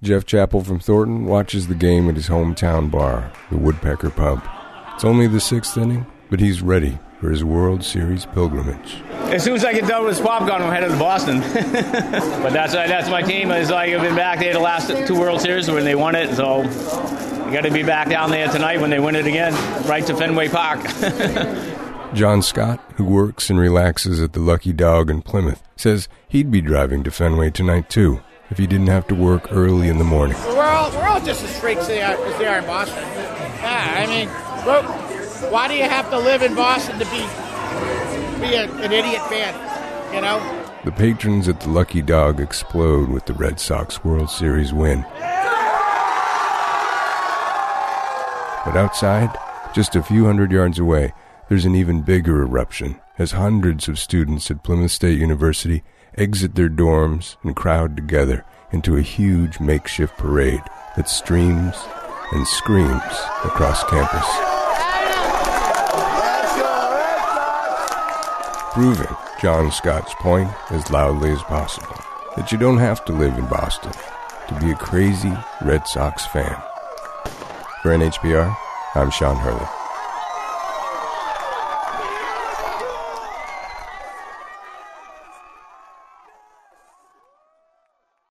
Jeff Chappell from Thornton watches the game at his hometown bar, the Woodpecker Pub. It's only the 6th inning, but he's ready for his World Series pilgrimage. As soon as I get done with this popcorn, I'm headed to Boston. But that's my team. It's like I've been back there the last 2 World Series when they won it, so you got to be back down there tonight when they win it again, right to Fenway Park. John Scott, who works and relaxes at the Lucky Dog in Plymouth, says he'd be driving to Fenway tonight too if he didn't have to work early in the morning. We're all just as freaks as they are in Boston. Yeah, I mean, why do you have to live in Boston to be an idiot fan, you know? The patrons at the Lucky Dog explode with the Red Sox World Series win. But outside, just a few hundred yards away, there's an even bigger eruption as hundreds of students at Plymouth State University exit their dorms and crowd together into a huge makeshift parade that streams and screams across campus. Proving John Scott's point as loudly as possible, that you don't have to live in Boston to be a crazy Red Sox fan. For NHPR, I'm Sean Hurley.